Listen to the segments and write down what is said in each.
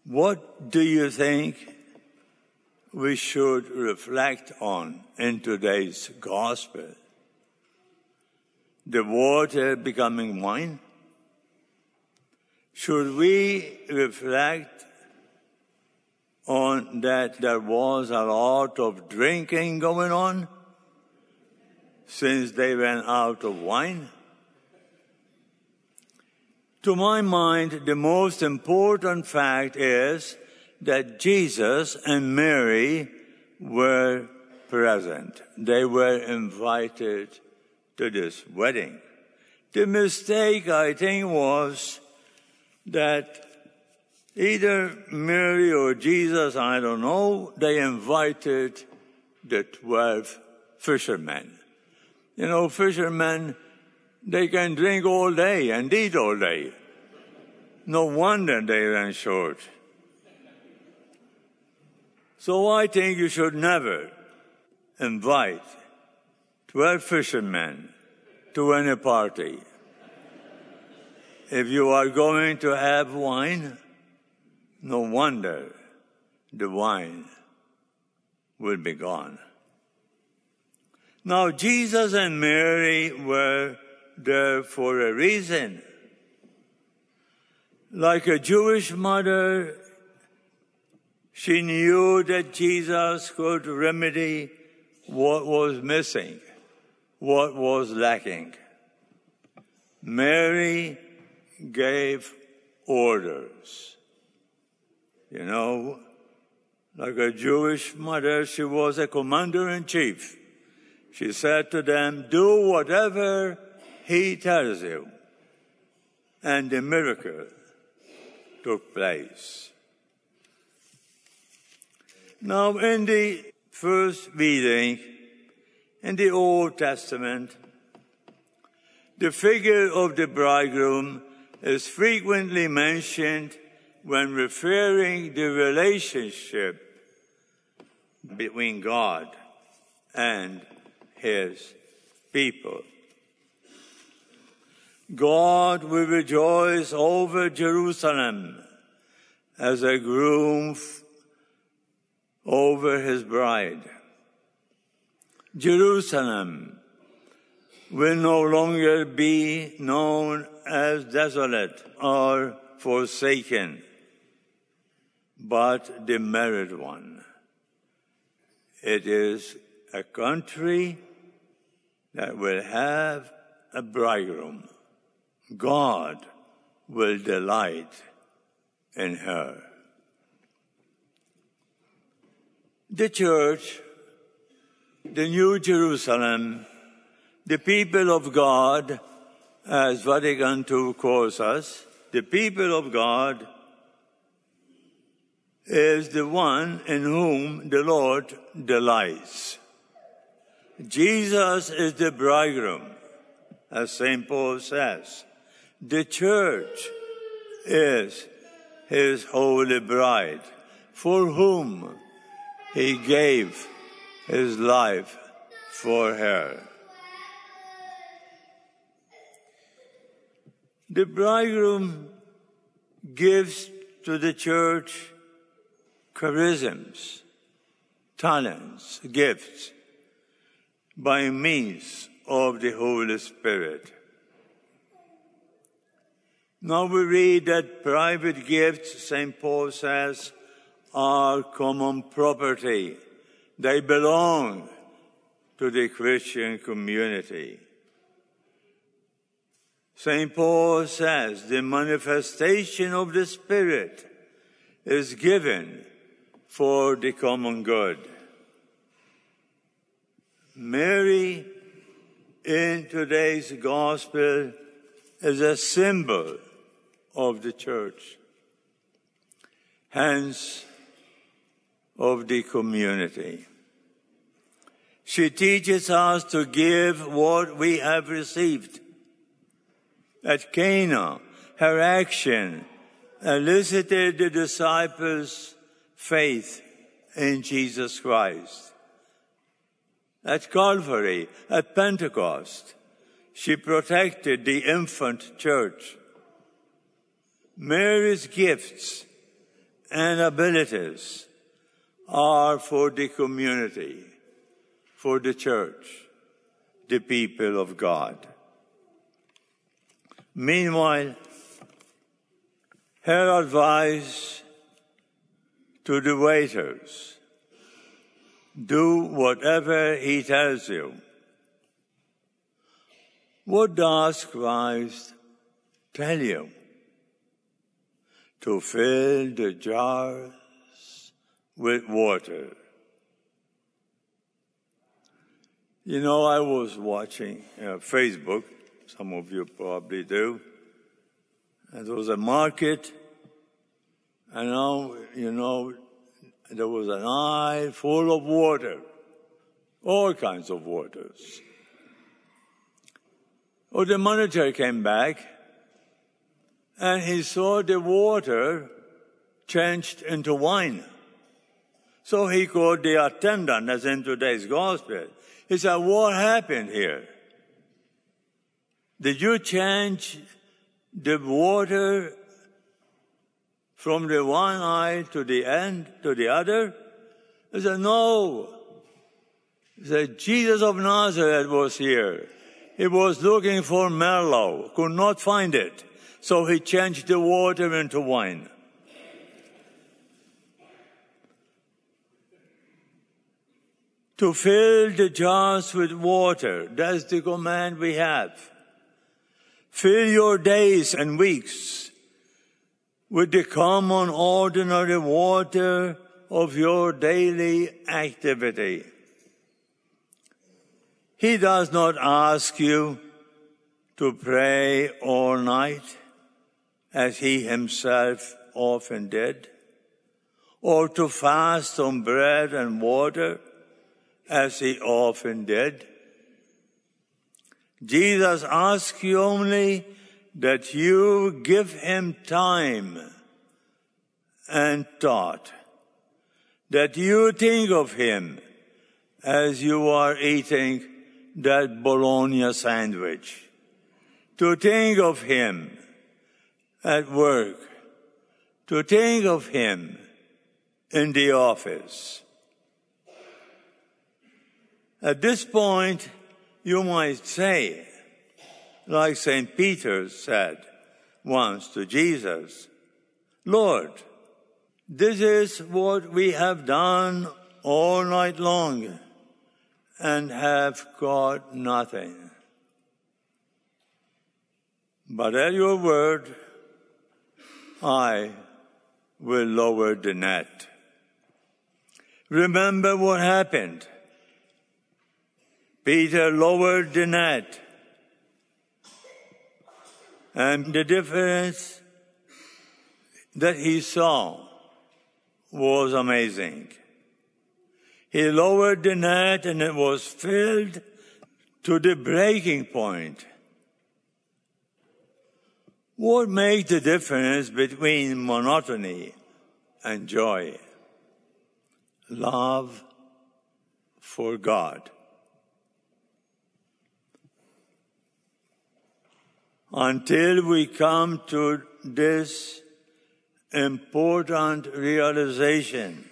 What do you think we should reflect on in today's gospel? The water becoming wine? Should we reflect on that there was a lot of drinking going on since they ran out of wine? To my mind, the most important fact is that Jesus and Mary were present. They were invited to this wedding. The mistake, I think, was that either Mary or Jesus, I don't know, they invited the 12 fishermen. You know, fishermen, they can drink all day and eat all day. No wonder they ran short. So I think you should never invite 12 fishermen to any party. If you are going to have wine, no wonder the wine will be gone. Now, Jesus and Mary were there for a reason. Like a Jewish mother, she knew that Jesus could remedy what was missing, what was lacking. Mary gave orders. You know, like a Jewish mother, she was a commander-in-chief. She said to them, do whatever he tells you. And the miracle took place. Now, in the first reading, in the Old Testament, the figure of the bridegroom is frequently mentioned when referring the relationship between God and his people. God will rejoice over Jerusalem as a groom over his bride. Jerusalem will no longer be known as desolate or forsaken, but the married one. It is a country that will have a bridegroom. God will delight in her. The church, the New Jerusalem, the people of God, as Vatican II calls us, the people of God is the one in whom the Lord delights. Jesus is the bridegroom, as St. Paul says. The church is his holy bride, for whom he gave his life for her. The bridegroom gives to the church charisms, talents, gifts, by means of the Holy Spirit. Now we read that private gifts, St. Paul says, are common property. They belong to the Christian community. St. Paul says the manifestation of the Spirit is given for the common good. Mary, in today's gospel, is a symbol of the church, hence of the community. She teaches us to give what we have received. At Cana, her action elicited the disciples' faith in Jesus Christ. At Calvary, at Pentecost, she protected the infant church. Mary's gifts and abilities are for the community, for the church, the people of God. Meanwhile, her advice to the waiters: do whatever he tells you. What does Christ tell you? To fill the jars with water. You know, I was watching Facebook, some of you probably do, and there was a market, and now, there was an aisle full of water, all kinds of waters. Oh, the manager came back, and he saw the water changed into wine. So he called the attendant, as in today's gospel. He said, what happened here? Did you change the water from the one aisle to the end, to the other? He said, no. He said, Jesus of Nazareth was here. He was looking for Merlot, could not find it. So he changed the water into wine. To fill the jars with water, that's the command we have. Fill your days and weeks with the common, ordinary water of your daily activity. He does not ask you to pray all night, as he himself often did, or to fast on bread and water, as he often did. Jesus asks you only that you give him time and thought, that you think of him as you are eating that bologna sandwich, to think of him at work, to think of him in the office. At this point, you might say, like St. Peter said once to Jesus, Lord, this is what we have done all night long and have caught nothing. But at your word, I will lower the net. Remember what happened. Peter lowered the net, and the difference that he saw was amazing. He lowered the net and it was filled to the breaking point. What makes the difference between monotony and joy? Love for God. Until we come to this important realization,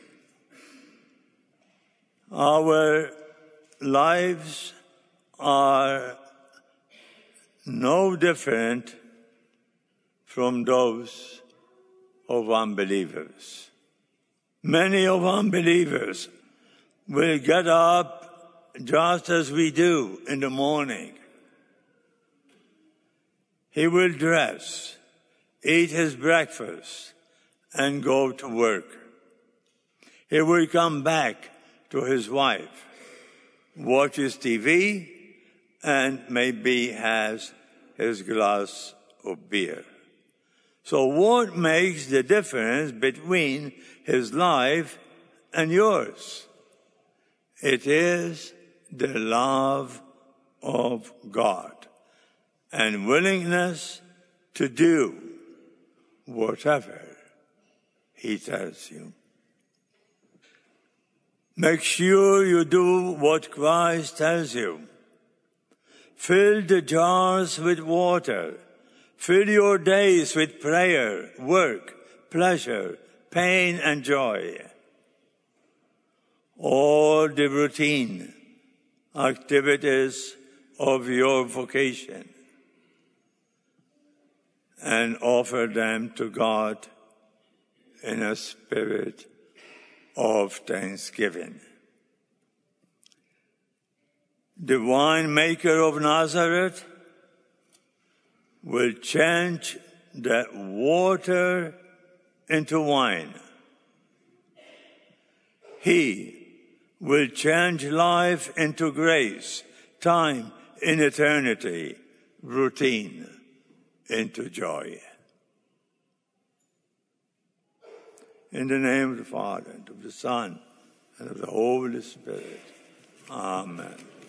our lives are no different from those of unbelievers. Many of unbelievers will get up just as we do in the morning. He will dress, eat his breakfast, and go to work. He will come back to his wife, watches TV, and maybe has his glass of beer. So what makes the difference between his life and yours? It is the love of God and willingness to do whatever he tells you. Make sure you do what Christ tells you. Fill the jars with water. Fill your days with prayer, work, pleasure, pain and joy, all the routine activities of your vocation, and offer them to God in a spirit of thanksgiving. The winemaker of Nazareth will change that water into wine. He will change life into grace, time in eternity, routine into joy. In the name of the Father, and of the Son, and of the Holy Spirit. Amen.